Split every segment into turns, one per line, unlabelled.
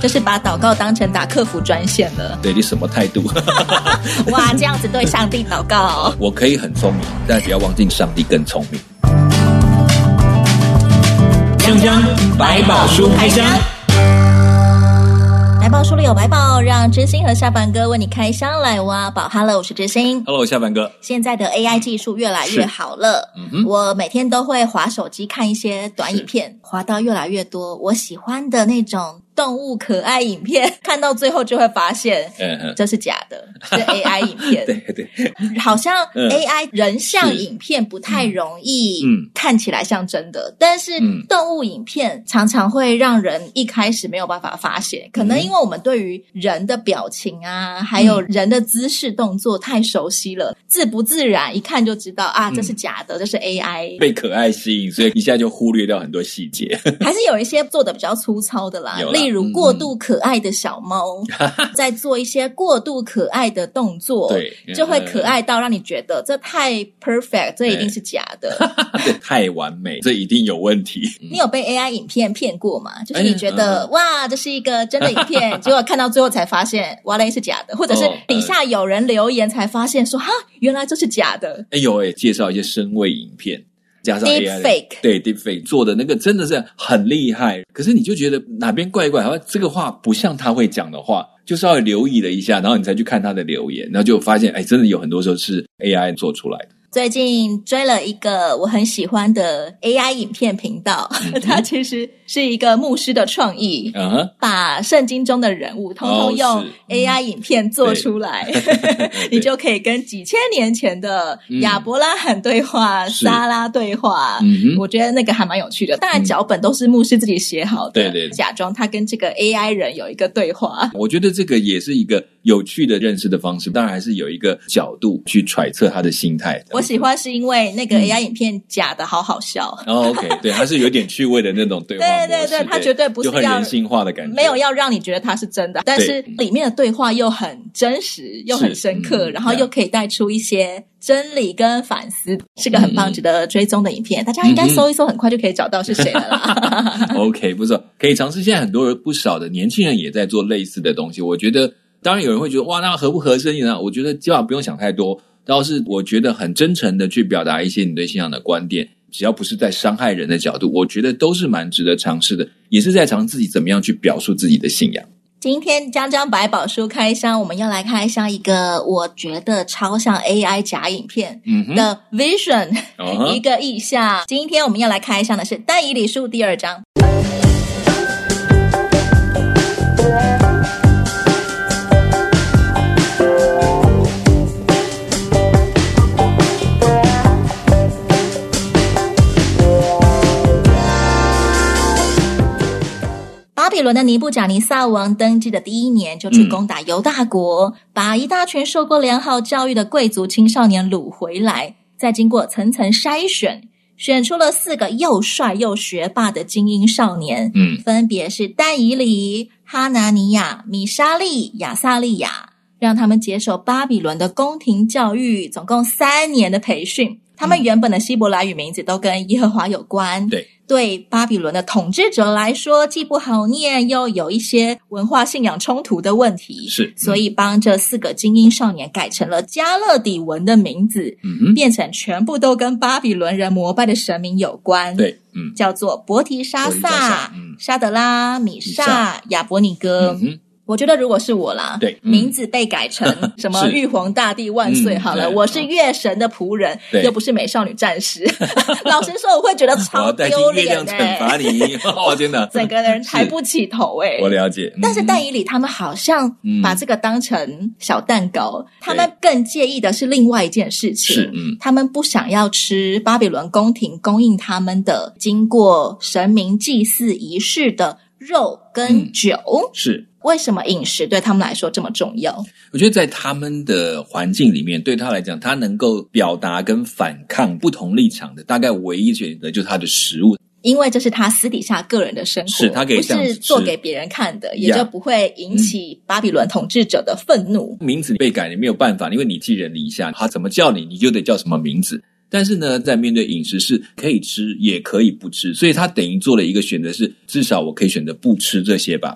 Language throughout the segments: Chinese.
就是把祷告当成打客服专线了。
对，你什么态度？
哇，这样子对上帝祷告。
我可以很聪明，但不要忘记上帝更聪明。
香香百宝书开箱，
百宝书里有百宝，让知心和下凡哥为你开箱来挖宝。Hello， 我是知心。
Hello， 下凡哥。
现在的 AI 技术越来越好了，我每天都会滑手机看一些短影片，滑到越来越多我喜欢的那种动物可爱影片，看到最后就会发现这是假的，是 AI 影片。
对对，
好像 AI 人像影片不太容易看起来像真的，但是动物影片常常会让人一开始没有办法发现，可能因为我们对于人的表情啊，还有人的姿势动作太熟悉了，自不自然一看就知道啊，这是假的，这是 AI。
被可爱吸引，所以一下就忽略掉很多细节。
还是有一些做的比较粗糙的啦，例如过度可爱的小猫在做一些过度可爱的动作，对，就会可爱到让你觉得这太 perfect， 这一定是假的。
这太完美，这一定有问题。
你有被 AI 影片骗过吗？就是你觉得哇，这是一个真的影片，结果看到最后才发现哇嘞是假的，或者是底下有人留言才发现说哈，原来这是假的。
介绍一些声位影片加上
AI，
对 Deepfake 做的那个真的是很厉害，可是你就觉得哪边怪怪，好像这个话不像他会讲的话，就稍微留意了一下，然后你才去看他的留言，然后就发现真的有很多时候是 AI 做出来的。
最近追了一个我很喜欢的 AI 影片频道，它其实是一个牧师的创意，把圣经中的人物通通用 AI 影片做出来，你就可以跟几千年前的亚伯拉罕对话、撒拉对话，我觉得那个还蛮有趣的。当然脚本都是牧师自己写好的，对，假装他跟这个 AI 人有一个对话。
我觉得这个也是一个有趣的认识的方式，当然还是有一个角度去揣测他的心态。
我喜欢是因为那个 AI 影片假的好笑。
OK， 对，它是有点趣味的那种对话模式。
对，它绝对不是
就很人性化的感觉，
没有要让你觉得它是真的，但是里面的对话又很真实，又很深刻，然后又可以带出一些真理跟反思，是个很棒值得追踪的影片。大家应该搜一搜，很快就可以找到是谁了啦。
OK， 不错，可以尝试。现在很多人不少的年轻人也在做类似的东西，我觉得当然有人会觉得哇，那合不合身呢？我觉得基本上不用想太多，倒是我觉得很真诚的去表达一些你对信仰的观点，只要不是在伤害人的角度，我觉得都是蛮值得尝试的，也是在尝试自己怎么样去表述自己的信仰。
今天江江百宝书开箱，我们要来开箱一个我觉得超像 AI 假影片的 Vision，一个意象。今天我们要来开箱的是但以理书第2章。巴比伦的尼布甲尼撒王登基的第1年，就去攻打犹大国，把一大群受过良好教育的贵族青少年掳回来，再经过层层筛选，选出了4个又帅又学霸的精英少年，分别是但以理、哈拿尼亚、米沙利、亚撒利亚，让他们接受巴比伦的宫廷教育，总共3年的培训。他们原本的希伯来语名字都跟耶和华有关，对巴比伦的统治者来说既不好念，又有一些文化信仰冲突的问题，所以帮这4个精英少年改成了加勒底文的名字，变成全部都跟巴比伦人膜拜的神明有关，叫做伯提沙撒、沙德拉、米煞、亚伯尼哥。我觉得如果是我啦，名字被改成什么玉皇大帝万岁好了，我是月神的仆人，又不是美少女战士。老实说我会觉得超丢脸，
月亮惩罚你。真的整
个人抬不起头
我了解。
但是但以理他们好像把这个当成小蛋糕，他们更介意的是另外一件事情，他们不想要吃巴比伦宫廷供应他们的经过神明祭祀仪式的肉跟酒。为什么饮食对他们来说这么重要？
我觉得在他们的环境里面，对他来讲，他能够表达跟反抗不同立场的，大概唯一选择就是他的食物。
因为这是他私底下个人的生活，
他可以这样子吃，
不是做给别人看的，也就不会引起巴比伦统治者的愤怒。
名字被改你没有办法，因为你寄人篱下，他怎么叫你，你就得叫什么名字。但是呢，在面对饮食是可以吃也可以不吃，所以他等于做了一个选择，是至少我可以选择不吃这些吧。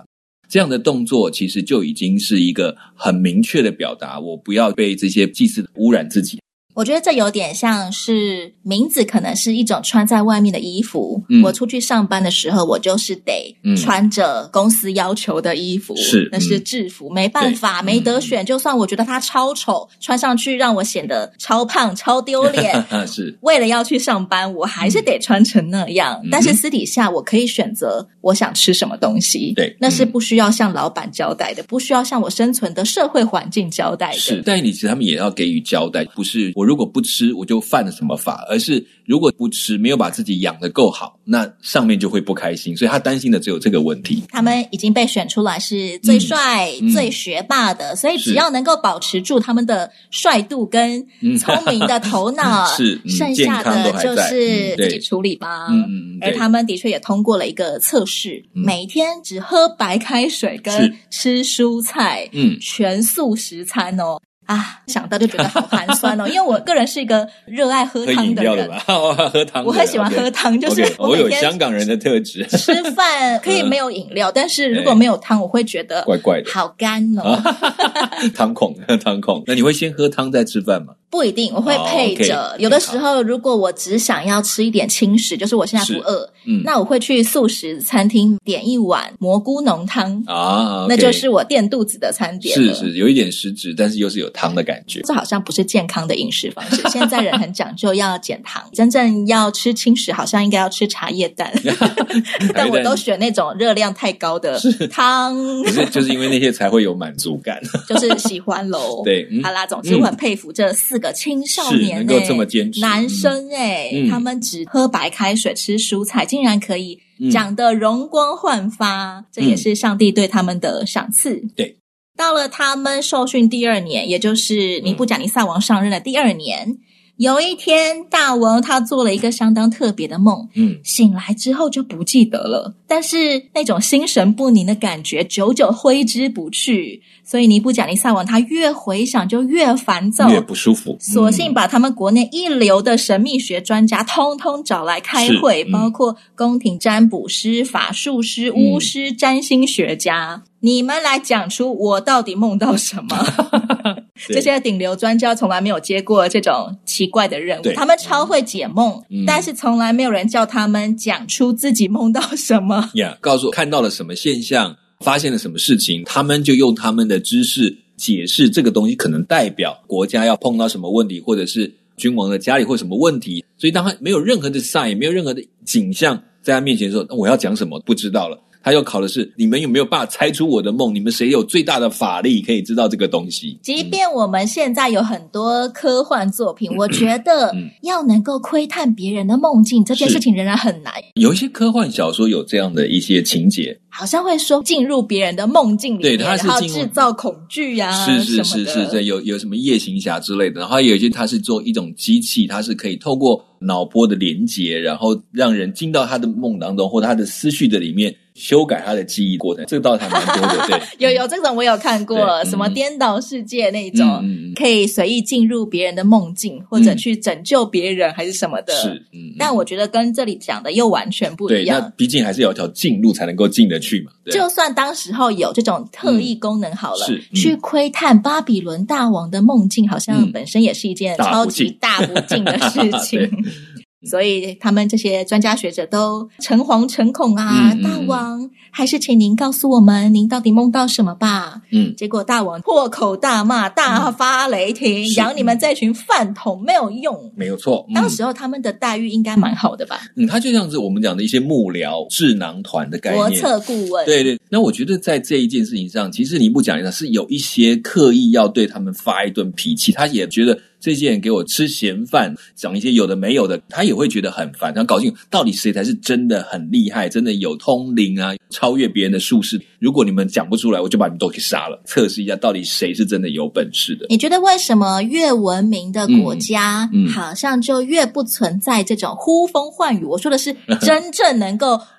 这样的动作其实就已经是一个很明确的表达，我不要被这些祭祀污染自己。
我觉得这有点像是名字可能是一种穿在外面的衣服，我出去上班的时候我就是得穿着公司要求的衣服，
是
那是制服，没办法，没得选，就算我觉得它超丑，穿上去让我显得超胖超丢脸
是
为了要去上班我还是得穿成那样，但是私底下我可以选择我想吃什么东西，
对，
那是不需要向老板交代的，不需要向我生存的社会环境交代的。
是，但其实他们也要给予交代，不是我如果不吃我就犯了什么法，而是如果不吃没有把自己养得够好，那上面就会不开心，所以他担心的只有这个问题。
他们已经被选出来是最帅、最学霸的，所以只要能够保持住他们的帅度跟聪明的头脑
是
剩下的就是自己处理吧。而他们的确也通过了一个测试，每天只喝白开水跟吃蔬菜，全素食餐哦。想到就觉得好寒酸哦，因为我个人是一个热爱喝汤的人，
喝汤的，
我很喜欢喝汤，就是
我有香港人的特质，
吃饭可以没有饮料，但是如果没有汤，我会觉得
怪怪的，
好干哦。
汤孔，那你会先喝汤再吃饭吗？
不一定，我会配着。有的时候，如果我只想要吃一点轻食，就是我现在不饿，那我会去素食餐厅点一碗蘑菇浓汤那就是我垫肚子的餐点了。
是有一点实质，但是又是有汤的感觉。
这好像不是健康的饮食方式。现在人很讲究要减糖，真正要吃轻食，好像应该要吃茶叶蛋。但我都选那种热量太高的汤，
就是因为那些才会有满足感，
就是喜欢咯。
对，
好啦，总之我很佩服这4个青少年
能够这么坚持，
男生他们只喝白开水吃蔬菜，竟然可以讲得容光焕发，这也是上帝对他们的赏赐。
对，
到了他们受训第2年，也就是尼布甲尼撒王上任的第2年，有一天大王他做了一个相当特别的梦，醒来之后就不记得了，但是那种心神不宁的感觉久久挥之不去，所以尼布甲尼撒王他越回想就越烦躁，
越不舒服，
索性把他们国内一流的神秘学专家通通找来开会，包括宫廷占卜师、法术师、巫师、占星学家，你们来讲出我到底梦到什么。这些顶流专家从来没有接过这种奇怪的任务，他们超会解梦，但是从来没有人叫他们讲出自己梦到什么。
告诉我看到了什么现象，发现了什么事情，他们就用他们的知识解释这个东西可能代表国家要碰到什么问题，或者是君王的家里会什么问题。所以当他没有任何的 sign， 没有任何的景象在他面前的时候，我要讲什么不知道了。他又考的是你们有没有办法猜出我的梦，你们谁有最大的法力可以知道这个东西。
即便我们现在有很多科幻作品，我觉得要能够窥探别人的梦境，这件事情仍然很难。有
一些科幻小说有这样的一些情节，
好像会说进入别人的梦境里面，
对，然
后制造恐惧啊，
是，有什么夜行侠之类的。然后有一些它是做一种机器，它是可以透过脑波的连接，然后让人进到他的梦当中，或者他的思绪的里面，修改他的记忆过程。这个倒还蛮多的。对，
有这种我有看过，什么颠倒世界那种，可以随意进入别人的梦境，或者去拯救别人还是什么的。但我觉得跟这里讲的又完全不一样。
对，那毕竟还是有一条近路才能够进得去嘛。
就算当时候有这种特异功能好了，去窥探巴比伦大王的梦境，好像本身也是一件超级大不敬的事情。所以他们这些专家学者都诚惶诚恐啊，大王还是请您告诉我们您到底梦到什么吧。结果大王破口大骂，大发雷霆，养你们这群饭桶没有用。
没有错，
当时候他们的待遇应该蛮好的吧。
他就像是我们讲的一些幕僚智囊团的概念，
国策顾问。
对，那我觉得在这一件事情上，其实尼布甲尼撒是有一些刻意要对他们发一顿脾气，他也觉得这些人给我吃闲饭，讲一些有的没有的，他也会觉得很烦。他搞清楚到底谁才是真的很厉害，真的有通灵啊，超越别人的术士。如果你们讲不出来，我就把你们都给杀了，测试一下到底谁是真的有本事的。
你觉得为什么越文明的国家好像就越不存在这种呼风唤雨？我说的是真正能够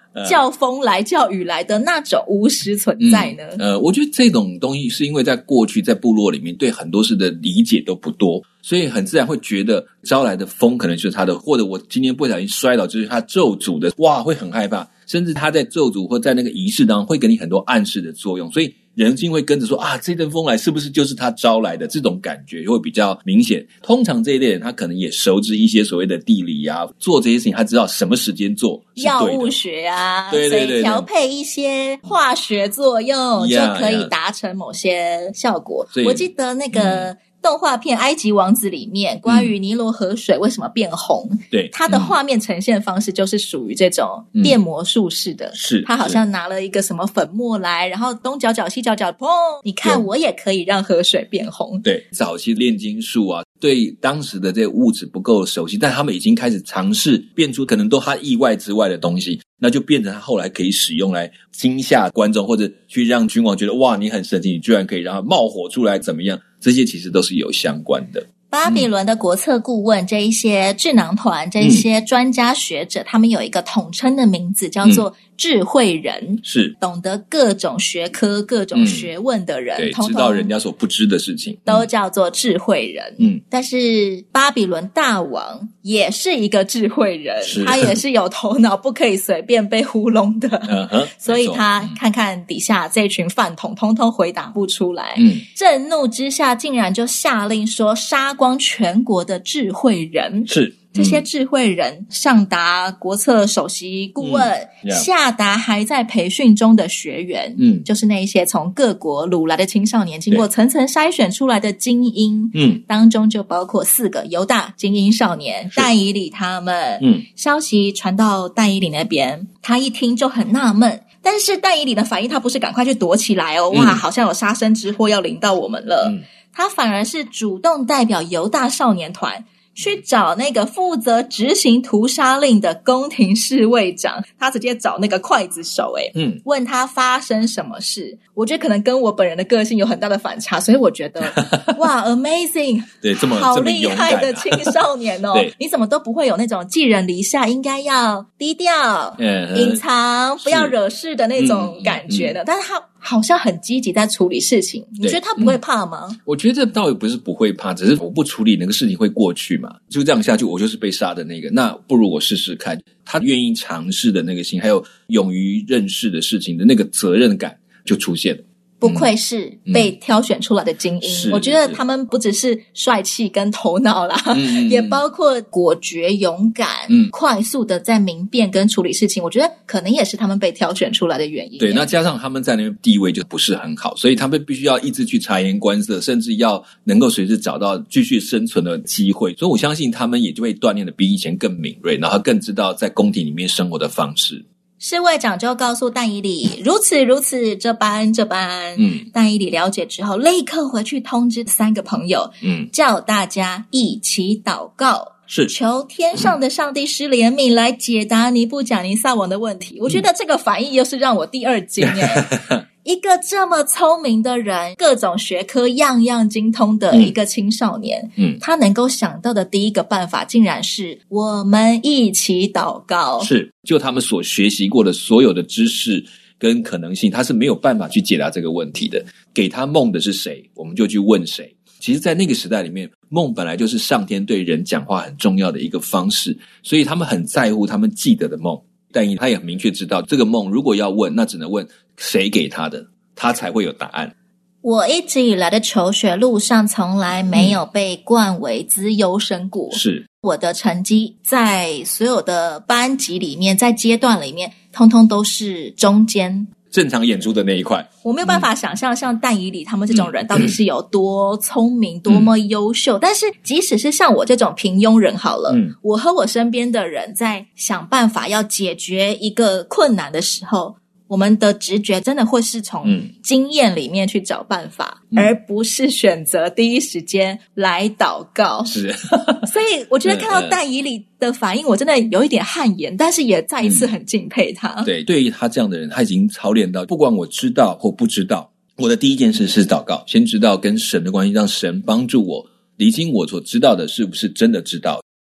叫风来叫雨来的那种巫师存在呢？
我觉得这种东西是因为在过去在部落里面对很多事的理解都不多，所以很自然会觉得招来的风可能就是他的，或者我今天不小心摔倒就是他咒诅的，哇，会很害怕，甚至他在咒诅或在那个仪式当中会给你很多暗示的作用，所以人性会跟着说啊，这阵风来是不是就是他招来的，这种感觉会比较明显。通常这一类人他可能也熟知一些所谓的地理啊，做这些事情他知道什么时间做是对的，
药物学啊，
对对对对，
所以调配一些化学作用就可以达成某些效果。我记得那个动画片《埃及王子》里面关于尼罗河水为什么变红，
对，
它的画面呈现方式就是属于这种变魔术式的，
是
他好像拿了一个什么粉末来，然后东搅搅西搅搅，砰，你看我也可以让河水变红。
对，早期炼金术啊，对当时的这个物质不够熟悉，但他们已经开始尝试变出可能都他意外之外的东西，那就变成他后来可以使用来惊吓观众，或者去让君王觉得哇你很神奇，你居然可以让他冒火出来怎么样，这些其实都是有相关的。
巴比伦的国策顾问这一些智囊团这一些专家学者，他们有一个统称的名字叫做智慧人，
是
懂得各种学科各种学问的人，
对，
统统
知道人家所不知的事情
都叫做智慧人。但是巴比伦大王也是一个智慧人，他也是有头脑，不可以随便被糊弄的所以他看看底下这群饭桶通通回答不出来，震怒之下竟然就下令说杀光全国的智慧人。
是
这些智慧人上达国策首席顾问，下达还在培训中的学员，就是那一些从各国掳来的青少年，经过层层筛选出来的精英，当中就包括4个犹大精英少年，但以理他们，消息传到但以理那边，他一听就很纳闷，但是但以理的反应他不是赶快去躲起来哦，哇，好像有杀身之祸要临到我们了，他反而是主动代表犹大少年团去找那个负责执行屠杀令的宫廷侍卫长，他直接找那个刽子手问他发生什么事。我觉得可能跟我本人的个性有很大的反差，所以我觉得哇 amazing，
对，这么
好厉害的青少年哦你怎么都不会有那种寄人篱下应该要低调隐藏不要惹事的那种感觉的，但是他好像很积极在处理事情，你觉得他不会怕吗？
我觉得这倒也不是不会怕，只是我不处理那个事情会过去嘛，就这样下去我就是被杀的那个，那不如我试试看，他愿意尝试的那个心，还有勇于认识的事情的那个责任感就出现了。
不愧是被挑选出来的精英，我觉得他们不只是帅气跟头脑啦，也包括果决勇敢快速的在明辨跟处理事情，我觉得可能也是他们被挑选出来的原因。
对，那加上他们在那边地位就不是很好，所以他们必须要一直去察言观色，甚至要能够随时找到继续生存的机会，所以我相信他们也就会锻炼的比以前更敏锐，然后更知道在宫廷里面生活的方式。
侍卫长就告诉但以理如此如此这般这般，但以理了解之后立刻回去通知3个朋友，叫大家一起祷告，是求天上的上帝施怜悯来解答尼布甲尼撒王的问题。我觉得这个反应又是让我第二惊一个这么聪明的人，各种学科样样精通的一个青少年，他能够想到的第一个办法竟然是我们一起祷告。
是，就他们所学习过的所有的知识跟可能性，他是没有办法去解答这个问题的。给他梦的是谁，我们就去问谁。其实在那个时代里面，梦本来就是上天对人讲话很重要的一个方式，所以他们很在乎他们记得的梦。但他也很明确知道这个梦如果要问，那只能问谁给他的，他才会有答案。
我一直以来的求学路上从来没有被冠为资优生过，是我的成绩在所有的班级里面，在阶段里面通通都是中间
正常演出的那一块。
我没有办法想象像但以理他们这种人到底是有多聪明多么优秀，但是即使是像我这种平庸人好了，我和我身边的人在想办法要解决一个困难的时候，我们的直觉真的会是从经验里面去找办法，而不是选择第一时间来祷告。是，所以我觉得看到但以理的反应，我真的有一点汗颜，但是也再一次很敬佩他。
对，对于他这样的人，他已经操练到，不管我知道或不知道，我的第一件事是祷告，先知道跟神的关系，让神帮助我厘清我所知道的是不是真的知道。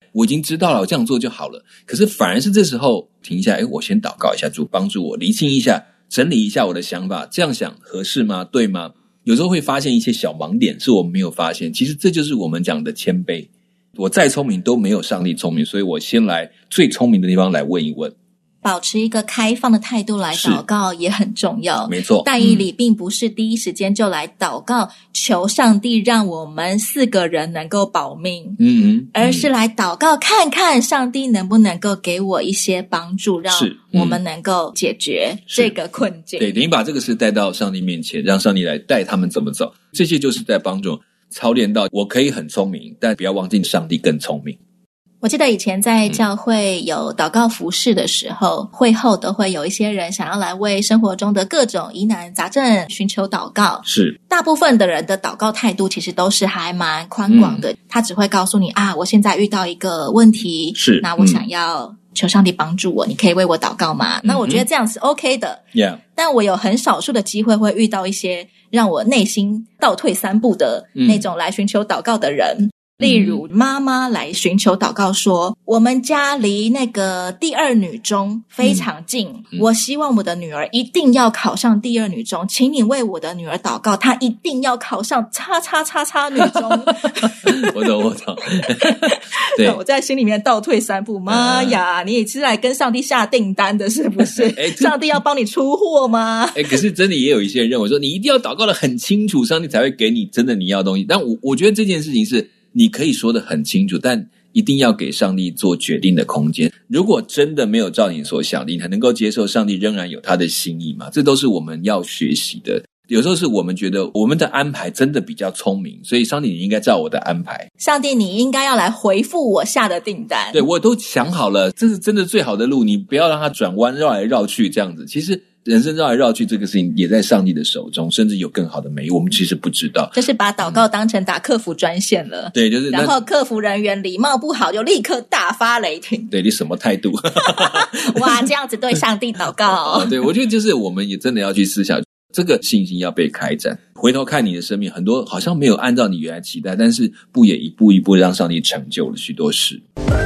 我已经知道了，我这样做就好了。可是反而是这时候停下来，我先祷告一下，主帮助我厘清一下，整理一下我的想法，这样想合适吗？对吗？有时候会发现一些小盲点是我们没有发现，其实这就是我们讲的谦卑。我再聪明都没有上帝聪明，所以我先来最聪明的地方来问一问。
保持一个开放的态度来祷告也很重要。
没错，
但以理并不是第一时间就来祷告求上帝让我们4个人能够保命，而是来祷告看看上帝能不能够给我一些帮助，让我们能够解决这个困境。
对，你把这个事带到上帝面前，让上帝来带他们怎么走，这些就是在帮助操练到我可以很聪明，但不要忘记上帝更聪明。
我记得以前在教会有祷告服事的时候，会后都会有一些人想要来为生活中的各种疑难杂症寻求祷告。
是，
大部分的人的祷告态度其实都是还蛮宽广的，他只会告诉你我现在遇到一个问题，
是，
那我想要求上帝帮助我，你可以为我祷告吗？那我觉得这样是 OK 的。但我有很少数的机会会遇到一些让我内心倒退3步的那种来寻求祷告的人。例如妈妈来寻求祷告说，我们家离那个第2女中非常近，我希望我的女儿一定要考上第2女中，请你为我的女儿祷告，她一定要考上叉叉叉叉女中。
我懂对，
我在心里面倒退3步，妈呀，你也是来跟上帝下订单的是不是？上帝要帮你出货吗？
可是真的也有一些人认为说，你一定要祷告得很清楚，上帝才会给你真的你要的东西。但我觉得这件事情是你可以说得很清楚，但一定要给上帝做决定的空间。如果真的没有照你所想的，你才能够接受上帝仍然有他的心意嘛？这都是我们要学习的。有时候是我们觉得我们的安排真的比较聪明，所以上帝你应该照我的安排，
上帝你应该要来回复我下的订单。
对，我都想好了，这是真的最好的路，你不要让它转弯绕来绕去这样子。其实人生绕来绕去这个事情也在上帝的手中，甚至有更好的美意，我们其实不知道。
就是把祷告当成打客服专线了。
对，就是
然后客服人员礼貌不好就立刻大发雷霆。
对，你什么态度？
哇，这样子对上帝祷告。
对，我觉得就是我们也真的要去思想，这个信心要被开展。回头看你的生命，很多好像没有按照你原来期待，但是不也一步一步让上帝成就了许多事。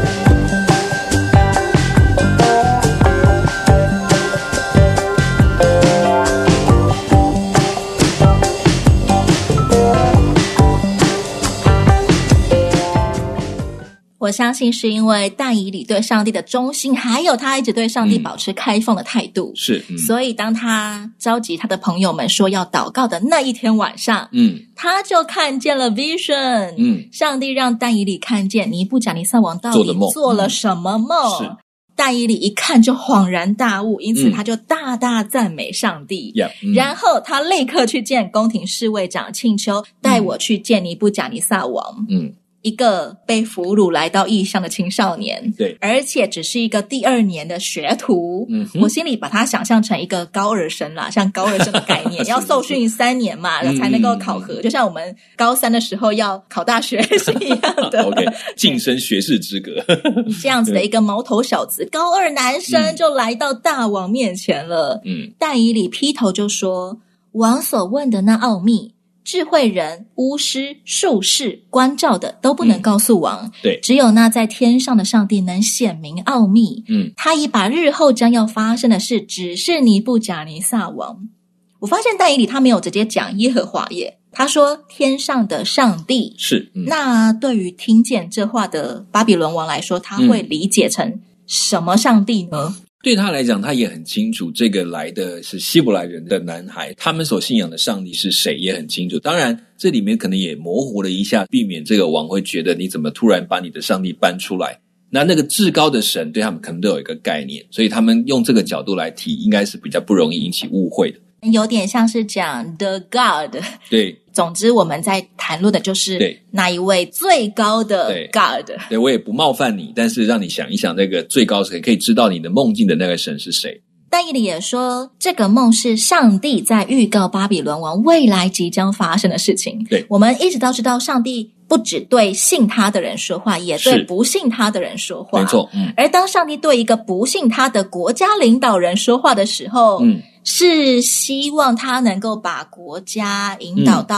我相信是因为但以理对上帝的忠心，还有他一直对上帝保持开放的态度，
是，
所以当他召集他的朋友们说要祷告的那一天晚上，他就看见了 vision，上帝让但以理看见尼布甲尼撒王到底做了什么梦，但以理一看就恍然大悟，因此他就大大赞美上帝，然后他立刻去见宫廷侍卫长，请求带我去见尼布甲尼撒王。一个被俘虏来到异乡的青少年，
对，
而且只是一个第2年的学徒，我心里把他想象成一个高二生啦，像高二生的概念，要受训3年嘛，才能够考核，就像我们高3的时候要考大学是一样的。
OK， 晋升学士资格。
这样子的一个毛头小子，高2男生就来到大王面前了。但以理劈头就说，王所问的那奥秘，智慧人、巫师、术士、关照的都不能告诉王，
对，
只有那在天上的上帝能显明奥秘。他已把日后将要发生的事指示尼布甲尼撒王。我发现但以理他没有直接讲耶和华耶，他说天上的上帝
是。
那对于听见这话的巴比伦王来说，他会理解成什么上帝呢？
对他来讲，他也很清楚这个来的是希伯来人的男孩，他们所信仰的上帝是谁也很清楚。当然这里面可能也模糊了一下，避免这个王会觉得你怎么突然把你的上帝搬出来。那个至高的神对他们可能都有一个概念，所以他们用这个角度来提，应该是比较不容易引起误会的。
有点像是讲 the God，
对，
总之我们在谈论的就是那一位最高的 God。
对，我也不冒犯你，但是让你想一想那个最高神可以知道你的梦境的那个神是谁。
但以理也说，这个梦是上帝在预告巴比伦王未来即将发生的事情。
对，
我们一直都知道上帝不只对信他的人说话，也对不信他的人说话。
没错，
而当上帝对一个不信他的国家领导人说话的时候，是希望他能够把国家引导到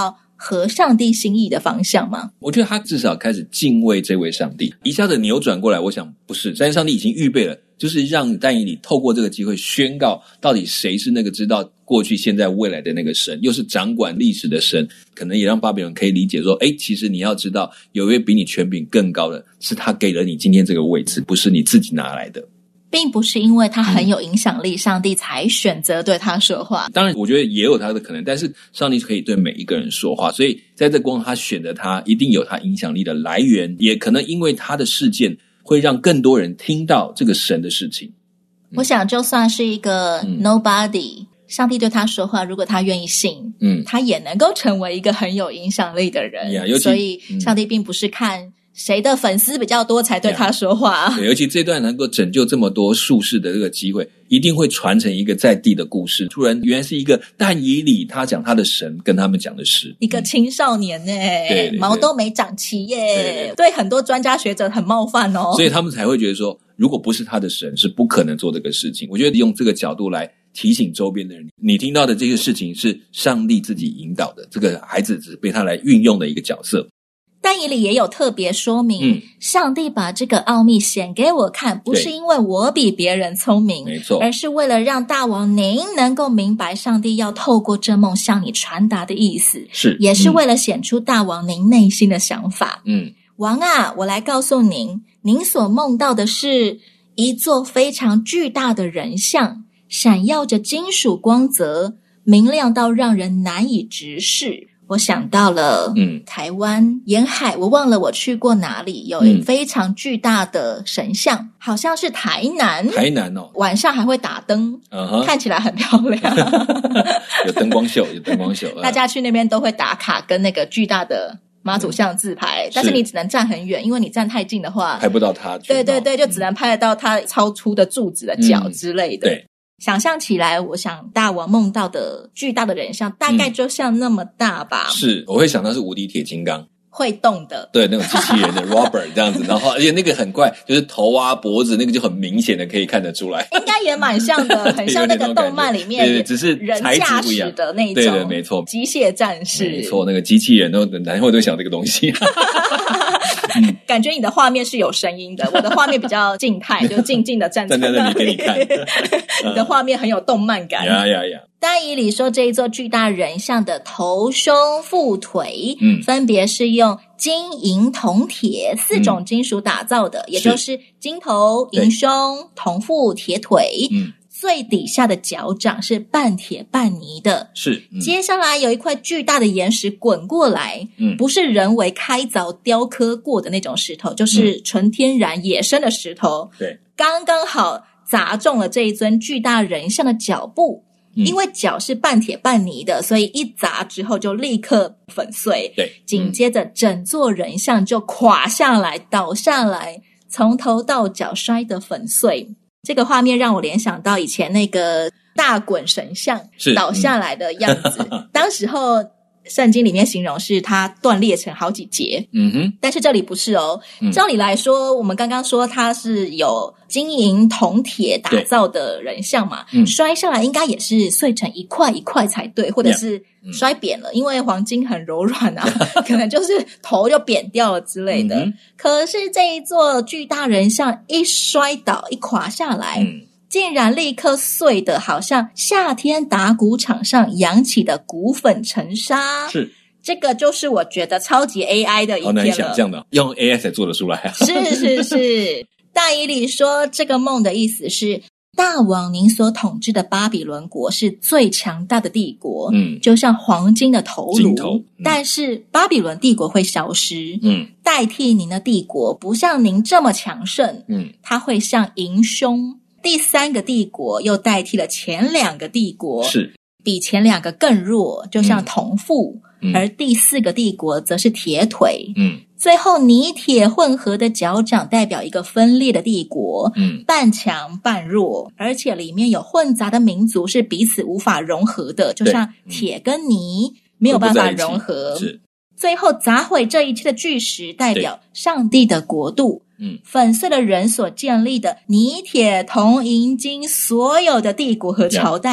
合上帝心意的方向吗？
我觉得他至少开始敬畏这位上帝，一下子扭转过来，我想不是，但是上帝已经预备了，就是让但以理透过这个机会宣告到底谁是那个知道过去现在未来的那个神，又是掌管历史的神，可能也让巴比伦可以理解说，其实你要知道有一位比你权柄更高的，是他给了你今天这个位置，不是你自己拿来的，
并不是因为他很有影响力，上帝才选择对他说话。
当然我觉得也有他的可能，但是上帝可以对每一个人说话，所以在这光他选择他一定有他影响力的来源，也可能因为他的事件会让更多人听到这个神的事情。
我想就算是一个 nobody，上帝对他说话，如果他愿意信，他也能够成为一个很有影响力的人。所以上帝并不是看谁的粉丝比较多才对他说话。
对，尤其这段能够拯救这么多术士的这个机会，一定会传承一个在地的故事。突然原来是一个但以理他讲他的神跟他们讲的事，
一个青少年
对，
毛都没长齐耶，对很多专家学者很冒犯哦。
所以他们才会觉得说，如果不是他的神，是不可能做这个事情。我觉得用这个角度来提醒周边的人，你听到的这些事情是上帝自己引导的，这个孩子只是被他来运用的一个角色。
但以理也有特别说明，上帝把这个奥秘显给我看，不是因为我比别人聪明，
没错，
而是为了让大王您能够明白上帝要透过这梦向你传达的意思，也是为了显出大王您内心的想法。王啊，我来告诉您，您所梦到的是一座非常巨大的人像，闪耀着金属光泽，明亮到让人难以直视。我想到了台湾沿海，我忘了我去过哪里，有非常巨大的神像，好像是台南哦，晚上还会打灯，看起来很漂亮
有灯光秀
大家去那边都会打卡跟那个巨大的妈祖像自拍，但是你只能站很远，因为你站太近的话
拍不到它。
对，就只能拍得到它超粗的柱子的脚之类的。
对，
想象起来，我想大王梦到的巨大的人像大概就像那么大吧。
是，我会想到是无敌铁金刚，
会动的，
对，那种机器人的 Robert 这样子，然后而且那个很怪，就是头啊脖子那个就很明显的可以看得出来，
应该也蛮像的很像那个动漫里面
对，只是
人驾驶的那种，
对，没错，
机械战士，
没错，那个机器人都然后都想这个东西
感觉你的画面是有声音的，我的画面比较静态就静静的站在
那里给你看
你的画面很有动漫感
呀
但以理说这一座巨大人像的头胸腹腿分别是用金银铜铁4种金属打造的，也就是金头银胸铜腹铁腿最底下的脚掌是半铁半泥的，接下来有一块巨大的岩石滚过来，不是人为开凿雕刻过的那种石头，就是纯天然野生的石头，
对，
刚刚好砸中了这一尊巨大人像的脚部，因为脚是半铁半泥的，所以一砸之后就立刻粉碎，
对，
紧接着整座人像就垮下来倒下来，从头到脚摔得粉碎。这个画面让我联想到以前那个大滚神像倒下来的样子当时候圣经里面形容是它断裂成好几节，但是这里不是哦。照理来说，我们刚刚说它是有金银铜铁打造的人像嘛，摔下来应该也是碎成一块一块才对，或者是摔扁了，因为黄金很柔软啊可能就是头就扁掉了之类的。可是这一座巨大人像一摔倒一垮下来，竟然立刻碎的好像夏天打谷场上扬起的谷粉尘沙。
是，
这个就是我觉得超级 AI 的一篇了，
好难想象的，用 AI 才做得出来
是大以理说这个梦的意思是，大王您所统治的巴比伦国是最强大的帝国，就像黄金的头颅，但是巴比伦帝国会消失，代替您的帝国不像您这么强盛，它会像银胸。第3个帝国又代替了前2个帝国，
是
比前2个更弱，就像铜腹，而第4个帝国则是铁腿，最后泥铁混合的脚掌代表一个分裂的帝国，半强半弱，而且里面有混杂的民族是彼此无法融合的，就像铁跟泥没有办法融合，最后砸毁这一切的巨石代表上帝的国度，粉碎了人所建立的泥铁铜银金所有的帝国和朝代，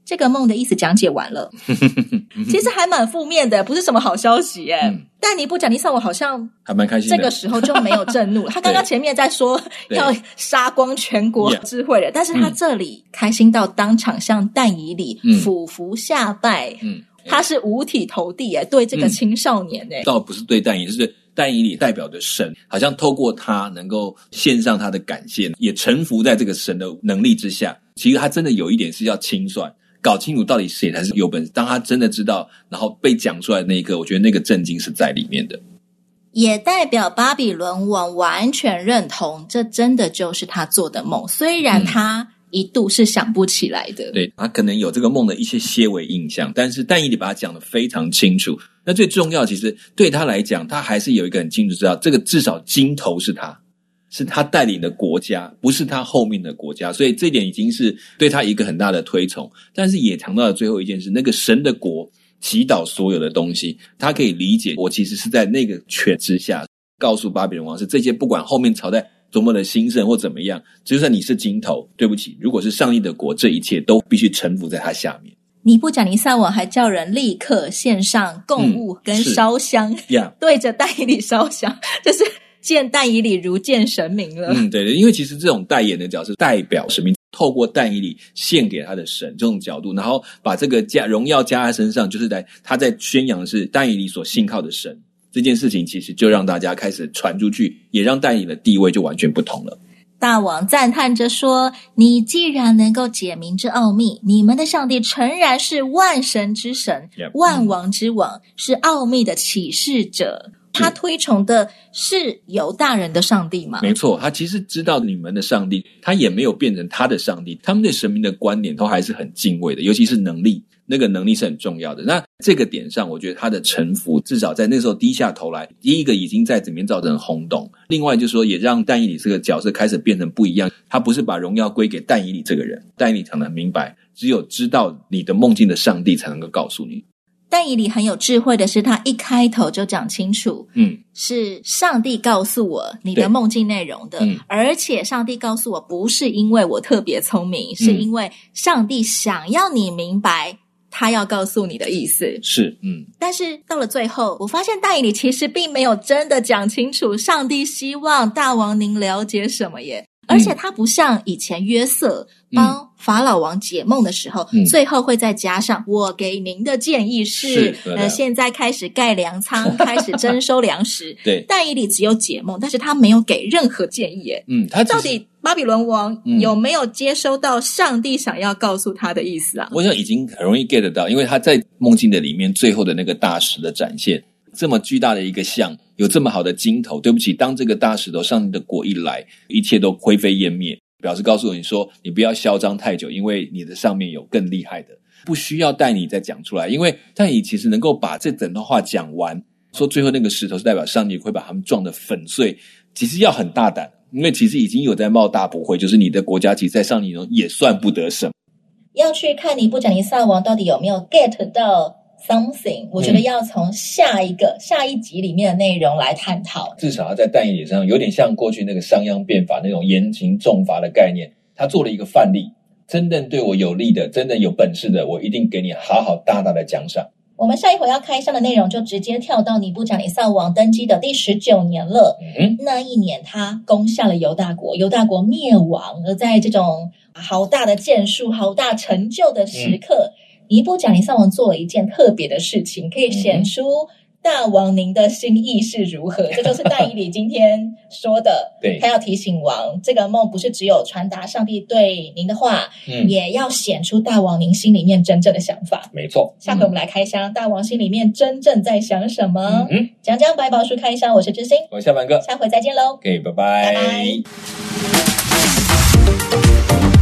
这个梦的意思讲解完了，其实还蛮负面的，不是什么好消息耶。但尼布甲尼撒王好像
还蛮开心的，
这个时候就没有震怒。他刚刚前面在说要杀光全国智慧人，但是他这里开心到当场向但以理俯伏下拜。他是五体投地耶，对这个青少年耶。
倒不是对但以理，是但以理代表的神，好像透过他能够献上他的感谢，也臣服在这个神的能力之下。其实他真的有一点是要清算，搞清楚到底谁才是有本事。当他真的知道，然后被讲出来的那一刻，我觉得那个震惊是在里面的。
也代表巴比伦王完全认同，这真的就是他做的梦，虽然他一度是想不起来的。
对，他可能有这个梦的一些些微印象，但是但以理把他讲得非常清楚。那最重要，其实对他来讲，他还是有一个很清楚知道，这个至少金头是他带领的国家，不是他后面的国家，所以这点已经是对他一个很大的推崇。但是也谈到了最后一件事，那个神的国祈祷所有的东西，他可以理解我其实是在那个权之下，告诉巴比伦王是这些不管后面朝代多么的兴盛或怎么样，就算你是金头，对不起，如果是上帝的国，这一切都必须臣服在他下面。
尼布甲尼撒王还叫人立刻献上供物跟烧香，对着但以理烧香，就是见但以理如见神明了。
对，因为其实这种代言的角色代表神明，透过但以理献给他的神这种角度，然后把这个荣耀加在身上，就是他在宣扬的是但以理所信靠的神。这件事情其实就让大家开始传出去，也让但以理的地位就完全不同了。
大王赞叹着说，你既然能够解明这奥秘，你们的上帝诚然是万神之神，万王之王，是奥秘的启示者。他推崇的是犹大人的上帝吗？
没错，他其实知道你们的上帝，他也没有变成他的上帝，他们对神明的观点都还是很敬畏的，尤其是能力，那个能力是很重要的。那这个点上，我觉得他的臣服至少在那时候低下头来，第一个已经在这边造成轰动，另外就是说也让但以理这个角色开始变成不一样，他不是把荣耀归给但以理这个人，但以理才能明白，只有知道你的梦境的上帝才能够告诉你。
但以理很有智慧的是，他一开头就讲清楚，是上帝告诉我你的梦境内容的，而且上帝告诉我不是因为我特别聪明，是因为上帝想要你明白他要告诉你的意思。
是，
但是到了最后，我发现但以理其实并没有真的讲清楚上帝希望大王您了解什么耶。而且他不像以前约瑟帮法老王解梦的时候，最后会再加上我给您的建议是现在开始盖粮仓，开始征收粮食。
对，
但以理只有解梦，但是他没有给任何建议耶。他到底巴比伦王有没有接收到上帝想要告诉他的意思啊？
我想已经很容易 get 到，因为他在梦境的里面最后的那个大石的展现，这么巨大的一个像，有这么好的金头，对不起，当这个大石头上帝的国一来，一切都灰飞烟灭，表示告诉你说你不要嚣张太久，因为你的上面有更厉害的，不需要带你再讲出来。因为但你其实能够把这整段话讲完，说最后那个石头是代表上帝会把他们撞得粉碎，其实要很大胆，因为其实已经有在冒大不讳，就是你的国家其实在上帝中也算不得什么。
要去看尼布甲尼撒王到底有没有 get 到something， 我觉得要从下一集里面的内容来探讨。
至少他在但以理上有点像过去那个商鞅变法那种严刑重罚的概念，他做了一个范例，真正对我有利的，真正有本事的，我一定给你好好大大的奖赏。
我们下一回要开箱的内容就直接跳到尼布甲尼撒王登基的第19年了。那一年他攻下了犹大国，犹大国灭亡，而在这种好大的建树、好大成就的时刻，尼布甲尼撒王做了一件特别的事情，可以显出大王您的心意是如何。这就是但以理今天说的
对，
他要提醒王，这个梦不是只有传达上帝对您的话，也要显出大王您心里面真正的想法。
没错，
下回我们来开箱，大王心里面真正在想什么。讲讲百宝书开箱，我是知心，
我是夏凡哥，
下回再见喽。
拜拜。
拜拜。